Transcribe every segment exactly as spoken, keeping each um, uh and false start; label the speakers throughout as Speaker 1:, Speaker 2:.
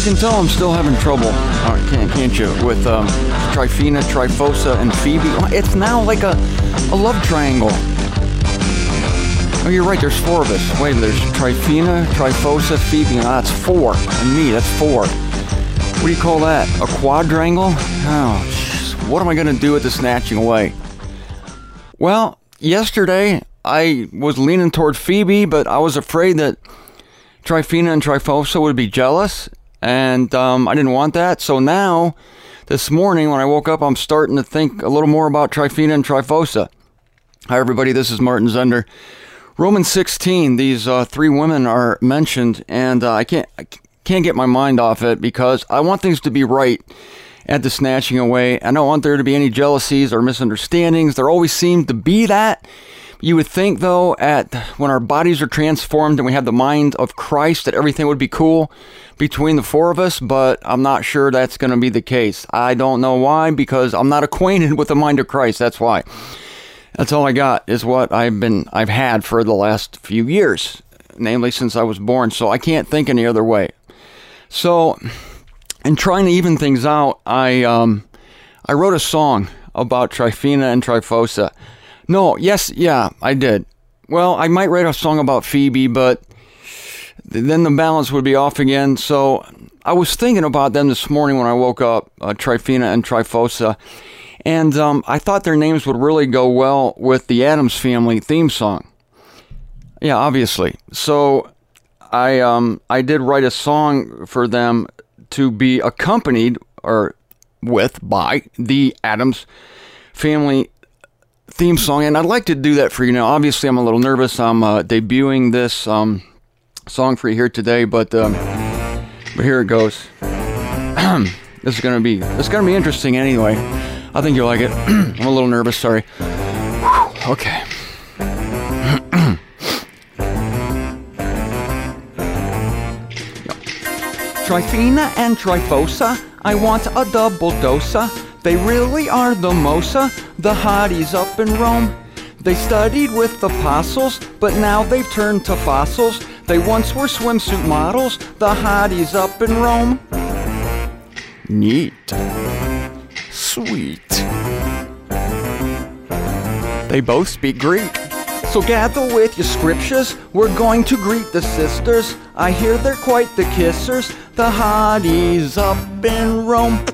Speaker 1: can tell I'm still having trouble, uh, can't, can't you, with um, Tryphena, Tryphosa, and Phoebe. It's now like a, a love triangle. Oh, you're right, there's four of us. Wait, there's Tryphena, Tryphosa, Phoebe. No, that's four. And me, that's four. What do you call that? A quadrangle? Oh, geez. What am I going to do with the snatching away? Well, yesterday I was leaning toward Phoebe, but I was afraid that Tryphena and Tryphosa would be jealous, and um, I didn't want that. So now, this morning when I woke up, I'm starting to think a little more about Tryphena and Tryphosa. Hi, everybody. This is Martin Zender. Romans sixteen, these uh, three women are mentioned, and uh, I can't I can't get my mind off it because I want things to be right at the snatching away. I don't want there to be any jealousies or misunderstandings. There always seem to be that. You would think, though, at when our bodies are transformed and we have the mind of Christ, that everything would be cool between the four of us, but I'm not sure that's going to be the case. I don't know why, because I'm not acquainted with the mind of Christ. That's why. That's all I got, is what I've been, I've had for the last few years, namely since I was born. So I can't think any other way. So, in trying to even things out, I um, I wrote a song about Tryphena and Tryphosa. No, yes, yeah, I did. Well, I might write a song about Phoebe, but then the balance would be off again. So I was thinking about them this morning when I woke up, uh, Tryphena and Tryphosa. And um, I thought their names would really go well with the Addams Family theme song. Yeah, obviously. So I um, I did write a song for them to be accompanied or with by the Addams Family theme song. And I'd like to do that for you now. Obviously, I'm a little nervous. I'm uh, debuting this um, song for you here today, but um, but here it goes. This is gonna be it's gonna be interesting anyway. I think you'll like it. I'm a little nervous, sorry. Okay. Tryphena and Tryphosa, I want a double dosa. They really are the mosa, the hotties up in Rome. They studied with the apostles, but now they've turned to fossils. They once were swimsuit models, the hotties up in Rome. Neat. Sweet. They both speak Greek. So gather with your scriptures. We're going to greet the sisters. I hear they're quite the kissers. The hotties up in Rome.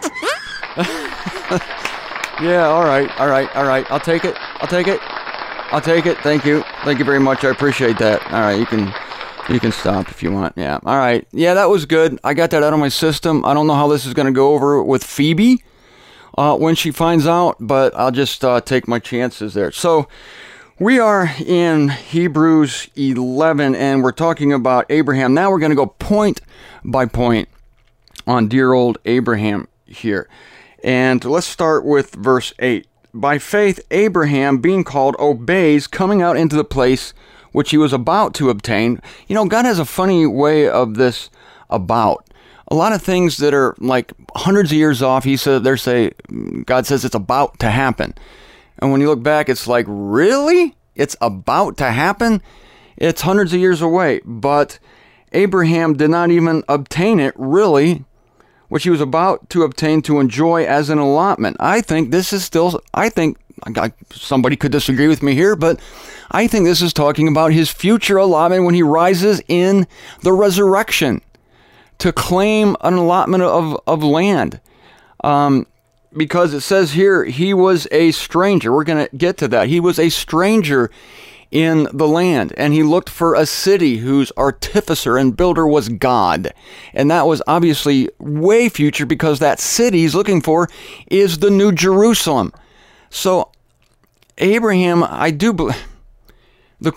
Speaker 1: Yeah, all right, all right, all right. I'll take it. I'll take it. I'll take it. Thank you. Thank you very much. I appreciate that. All right, you can you can stop if you want. Yeah. All right. Yeah, that was good. I got that out of my system. I don't know how this is going to go over with Phoebe uh, when she finds out, but I'll just uh, take my chances there. So we are in Hebrews eleven, and we're talking about Abraham. Now we're going to go point by point on dear old Abraham here. And let's start with verse eight. By faith, Abraham, being called, obeys, coming out into the place which he was about to obtain. You know, God has a funny way of this about. A lot of things that are like hundreds of years off, he said, they say, God says it's about to happen. And when you look back, it's like, really? It's about to happen? It's hundreds of years away. But Abraham did not even obtain it, really, which he was about to obtain to enjoy as an allotment. I think this is still, I think, somebody could disagree with me here, but I think this is talking about his future allotment when he rises in the resurrection to claim an allotment of, of land. Um, because it says here, he was a stranger. We're going to get to that. He was a stranger in the land, and he looked for a city whose artificer and builder was God. And that was obviously way future, because that city he's looking for is the New Jerusalem. So Abraham, I do believe, the,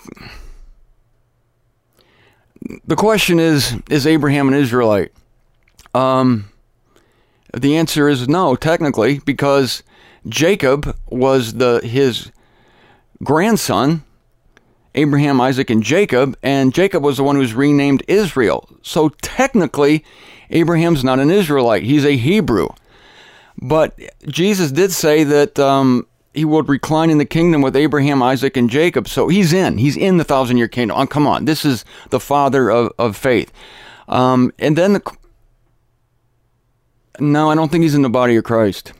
Speaker 1: the question is, is Abraham an Israelite? Um, the answer is no, technically, because Jacob was the his grandson, Abraham, Isaac, and Jacob, and Jacob was the one who was renamed Israel. So technically, Abraham's not an Israelite. He's a Hebrew. But Jesus did say that um, he would recline in the kingdom with Abraham, Isaac, and Jacob. So he's in. He's in the thousand-year kingdom. Oh, come on. This is the father of, of faith. Um, and then the, No, I don't think he's in the body of Christ.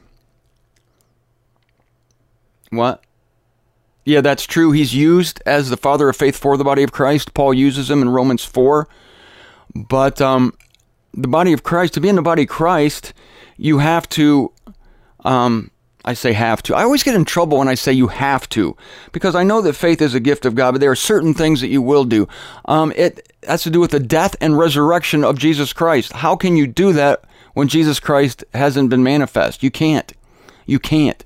Speaker 1: What? Yeah, that's true. He's used as the father of faith for the body of Christ. Paul uses him in Romans four. But um, the body of Christ, to be in the body of Christ, you have to, um, I say have to. I always get in trouble when I say you have to, because I know that faith is a gift of God, but there are certain things that you will do. Um, it has to do with the death and resurrection of Jesus Christ. How can you do that when Jesus Christ hasn't been manifest? You can't. You can't.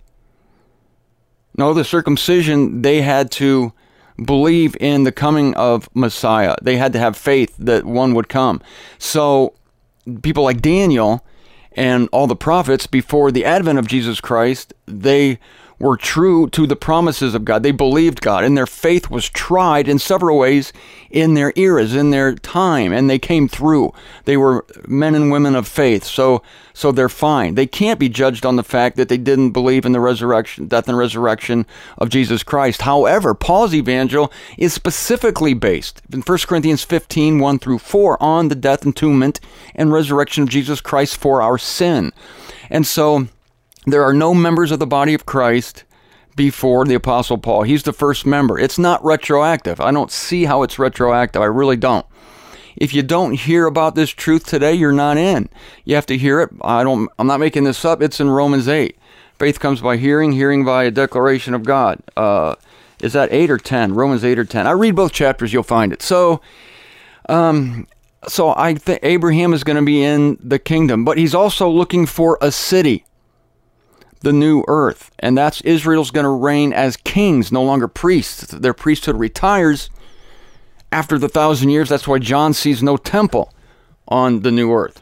Speaker 1: No, the circumcision, they had to believe in the coming of Messiah. They had to have faith that one would come. So people like Daniel and all the prophets before the advent of Jesus Christ, they were true to the promises of God. They believed God, and their faith was tried in several ways in their eras, in their time, and they came through. They were men and women of faith, so so they're fine. They can't be judged on the fact that they didn't believe in the resurrection, death and resurrection of Jesus Christ. However, Paul's evangel is specifically based in First Corinthians fifteen, one through four, on the death, entombment, and resurrection of Jesus Christ for our sin. And so there are no members of the body of Christ before the Apostle Paul. He's the first member. It's not retroactive. I don't see how it's retroactive. I really don't. If you don't hear about this truth today, you're not in. You have to hear it. I don't, I'm not making this up. It's in Romans eight. Faith comes by hearing, hearing by a declaration of God. Uh, is that eight or ten? Romans eight or ten. I read both chapters, you'll find it. So, um, so I think Abraham is going to be in the kingdom, but he's also looking for a city, the new earth, and that's Israel's going to reign as kings, no longer priests. Their priesthood retires after the thousand years. That's why John sees no temple on the new earth.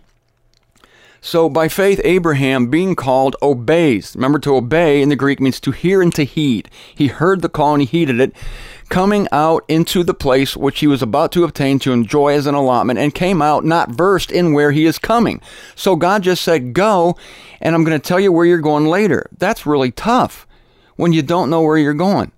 Speaker 1: So by faith, Abraham, being called, obeys. Remember, to obey in the Greek means to hear and to heed. He heard the call and he heeded it, coming out into the place which he was about to obtain to enjoy as an allotment, and came out not versed in where he is coming. So God just said, go, and I'm going to tell you where you're going later. That's really tough when you don't know where you're going.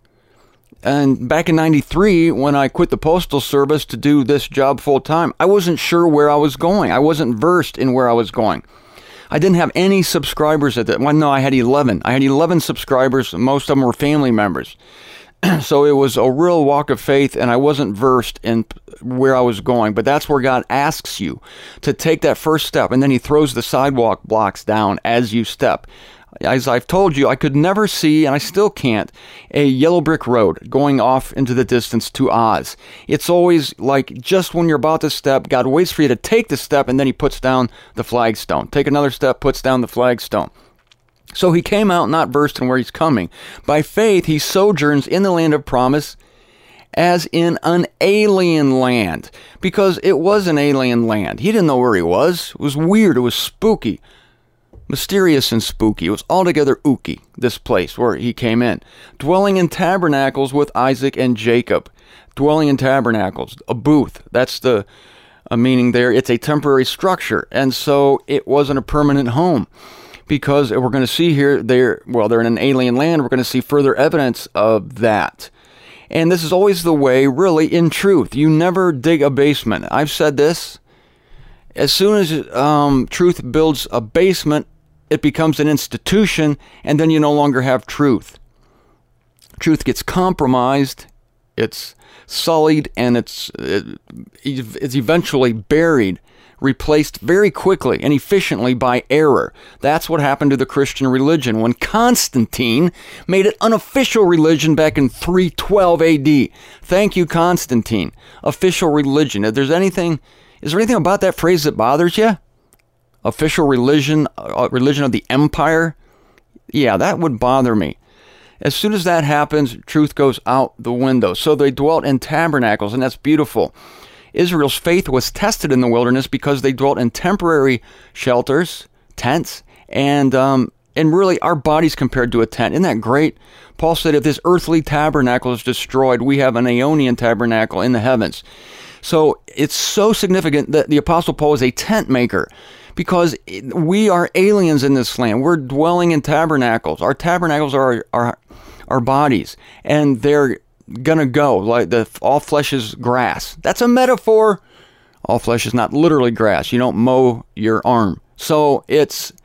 Speaker 1: And back in ninety-three, when I quit the Postal Service to do this job full time, I wasn't sure where I was going. I wasn't versed in where I was going. I didn't have any subscribers at that. Well, no, I had eleven. I had eleven subscribers. Most of them were family members. So it was a real walk of faith, and I wasn't versed in where I was going. But that's where God asks you to take that first step, and then he throws the sidewalk blocks down as you step. As I've told you, I could never see, and I still can't, a yellow brick road going off into the distance to Oz. It's always like just when you're about to step, God waits for you to take the step, and then he puts down the flagstone. Take another step, puts down the flagstone. So he came out not versed in where he's coming. By faith, he sojourns in the land of promise as in an alien land, because it was an alien land. He didn't know where he was. It was weird. It was spooky. Mysterious and spooky. It was altogether ooky, this place where he came in. Dwelling in tabernacles with Isaac and Jacob. Dwelling in tabernacles. A booth. That's the uh, meaning there. It's a temporary structure. And so it wasn't a permanent home. Because we're going to see here, they're, well, they're in an alien land. We're going to see further evidence of that. And this is always the way, really, in truth. You never dig a basement. I've said this. As soon as um, truth builds a basement, it becomes an institution, and then you no longer have truth. Truth gets compromised, it's sullied, and it's it, it's eventually buried, replaced very quickly and efficiently by error. That's what happened to the Christian religion when Constantine made it unofficial religion back in three twelve A D. Thank you, Constantine. Official religion. If there's anything, is there anything about that phrase that bothers you? Official religion, uh, religion of the empire? Yeah, that would bother me. As soon as that happens, truth goes out the window. So they dwelt in tabernacles, and that's beautiful. Israel's faith was tested in the wilderness because they dwelt in temporary shelters, tents, and um, and really our bodies compared to a tent. Isn't that great? Paul said, if this earthly tabernacle is destroyed, we have an Aeonian tabernacle in the heavens. So it's so significant that the Apostle Paul is a tent maker, because we are aliens in this land. We're dwelling in tabernacles. Our tabernacles are our, our bodies, and they're gonna go like the all flesh is grass. That's a metaphor. All flesh is not literally grass. You don't mow your arm. So it's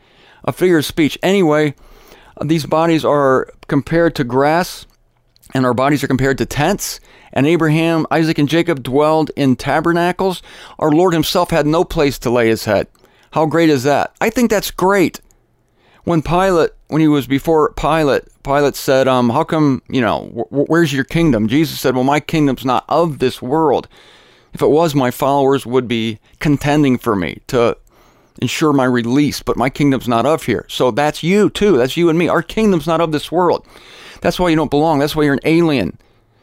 Speaker 1: a figure of speech. Anyway, these bodies are compared to grass, and our bodies are compared to tents. And Abraham, Isaac, and Jacob dwelled in tabernacles. Our Lord himself had no place to lay his head. How great is that? I think that's great. When Pilate, when he was before Pilate, Pilate said, um, how come, you know, wh- where's your kingdom? Jesus said, well, my kingdom's not of this world. If it was, my followers would be contending for me to ensure my release, but my kingdom's not of here. So that's you too. That's you and me. Our kingdom's not of this world. That's why you don't belong. That's why you're an alien.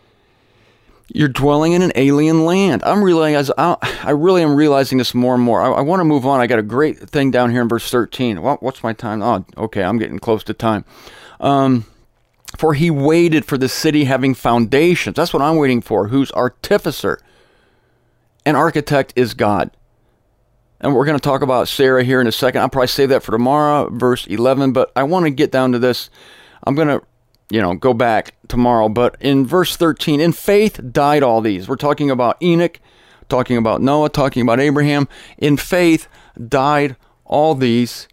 Speaker 1: You're dwelling in an alien land. I'm realizing, I really am realizing this more and more. I, I want to move on. I got a great thing down here in verse thirteen. Well, what's my time? Oh, okay, I'm getting close to time. Um, for he waited for the city having foundations. That's what I'm waiting for. Whose artificer and architect is God. And we're going to talk about Sarah here in a second. I'll probably save that for tomorrow, verse eleven. But I want to get down to this. I'm going to you know, go back tomorrow. But in verse thirteen, in faith died all these. We're talking about Enoch, talking about Noah, talking about Abraham. In faith died all these,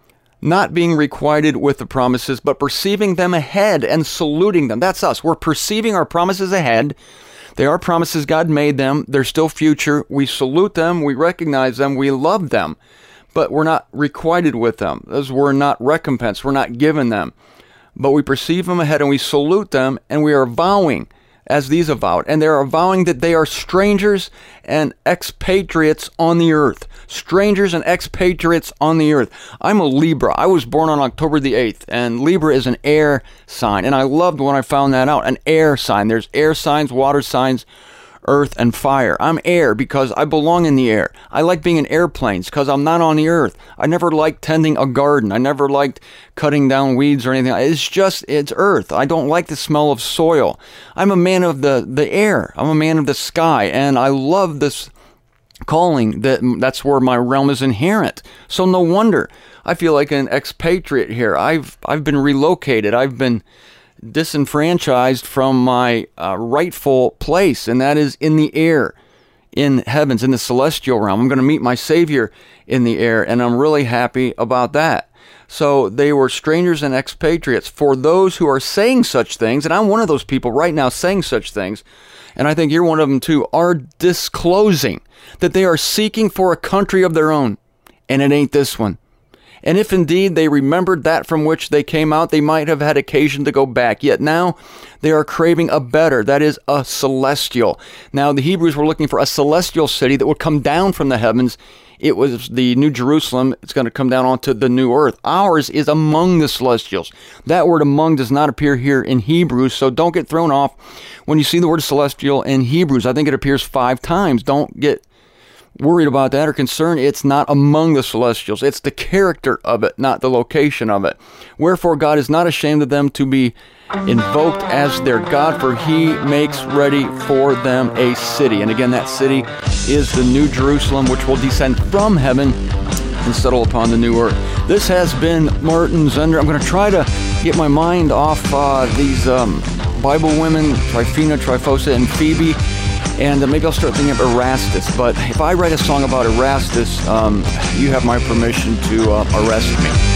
Speaker 1: not being requited with the promises, but perceiving them ahead and saluting them. That's us. We're perceiving our promises ahead. They are promises. God made them. They're still future. We salute them. We recognize them. We love them. But we're not requited with them. As we're not recompensed. We're not given them. But we perceive them ahead and we salute them, and we are vowing, as these avowed, and they are vowing that they are strangers and expatriates on the earth. Strangers and expatriates on the earth. I'm a Libra. I was born on October the eighth, and Libra is an air sign, and I loved when I found that out. An air sign. There's air signs, water signs, earth, and fire. I'm air because I belong in the air. I like being in airplanes because I'm not on the earth. I never liked tending a garden. I never liked cutting down weeds or anything. It's just, it's earth. I don't like the smell of soil. I'm a man of the, the air. I'm a man of the sky, and I love this calling. That that's where my realm is inherent. So no wonder I feel like an expatriate here. I've I've been relocated. I've been disenfranchised from my uh, rightful place, and that is in the air, in heavens, in the celestial realm. I'm going to meet my Savior in the air, and I'm really happy about that. So they were strangers and expatriates. For those who are saying such things, and I'm one of those people right now saying such things, and I think you're one of them too, are disclosing that they are seeking for a country of their own, and it ain't this one. And if indeed they remembered that from which they came out, they might have had occasion to go back. Yet now they are craving a better, that is, a celestial. Now the Hebrews were looking for a celestial city that would come down from the heavens. It was the New Jerusalem. It's going to come down onto the new earth. Ours is among the celestials. That word among does not appear here in Hebrews, so don't get thrown off when you see the word celestial in Hebrews. I think it appears five times. Don't get worried about that or concerned. It's not among the celestials. It's the character of it, not the location of it. Wherefore God is not ashamed of them to be invoked as their God, for he makes ready for them a city. And again, that city is the New Jerusalem, which will descend from heaven and settle upon the new earth. This has been Martin Zender. I'm going to try to get my mind off uh, these um, Bible women, Tryphena, Tryphosa, and Phoebe. And uh, maybe I'll start thinking of Erastus. But if I write a song about Erastus, um, you have my permission to uh, arrest me.